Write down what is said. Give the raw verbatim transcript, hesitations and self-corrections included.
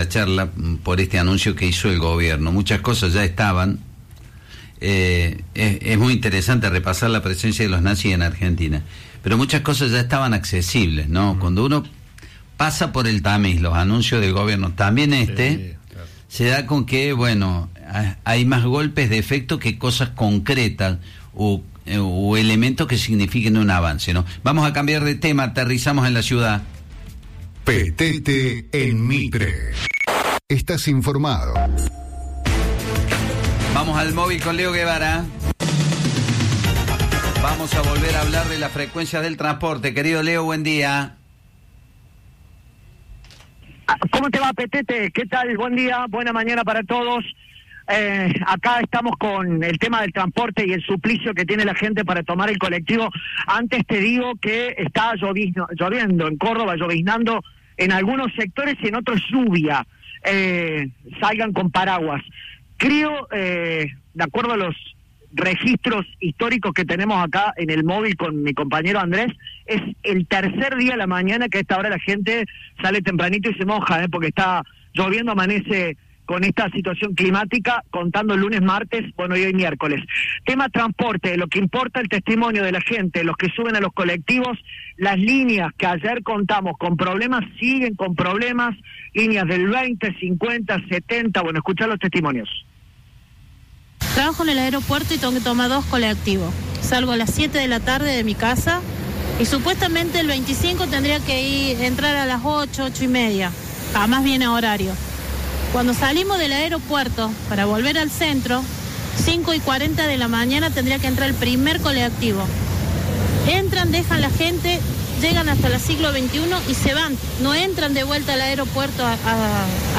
charla por este anuncio que hizo el gobierno. Muchas cosas ya estaban. Eh, es, es muy interesante repasar la presencia de los nazis en Argentina, pero muchas cosas ya estaban accesibles, ¿no? Cuando uno pasa por el tamiz, los anuncios del gobierno, también este, sí, claro, se da con que, bueno, hay más golpes de efecto que cosas concretas o, o elementos que signifiquen un avance, ¿no? Vamos a cambiar de tema, aterrizamos en la ciudad. Petete en Mitre. Estás informado. Vamos al móvil con Leo Guevara. Vamos a volver a hablar de las frecuencias del transporte. Querido Leo, buen día. ¿Cómo te va, Petete? ¿Qué tal? Buen día, buena mañana para todos. Eh, acá estamos con el tema del transporte y el suplicio que tiene la gente para tomar el colectivo. Antes te digo que está lloviendo, lloviendo en Córdoba, lloviznando en algunos sectores y en otros lluvia. Eh, salgan con paraguas. Creo, eh, de acuerdo a los registros históricos que tenemos acá en el móvil con mi compañero Andrés, es el tercer día de la mañana que a esta hora la gente sale tempranito y se moja, ¿eh? Porque está lloviendo, amanece con esta situación climática, contando el lunes, martes, bueno, y hoy miércoles. Tema transporte, lo que importa el testimonio de la gente, los que suben a los colectivos, las líneas que ayer contamos con problemas, siguen con problemas, líneas del veinte, cincuenta, setenta, bueno, escuchar los testimonios. Trabajo en el aeropuerto y tengo que tomar dos colectivos. Salgo a las siete de la tarde de mi casa y supuestamente el veinticinco tendría que ir, entrar a las ocho, ocho y media. Jamás viene a horario. Cuando salimos del aeropuerto para volver al centro, cinco y cuarenta de la mañana tendría que entrar el primer colectivo. Entran, dejan la gente, llegan hasta el siglo veintiuno y se van. No entran de vuelta al aeropuerto a, a,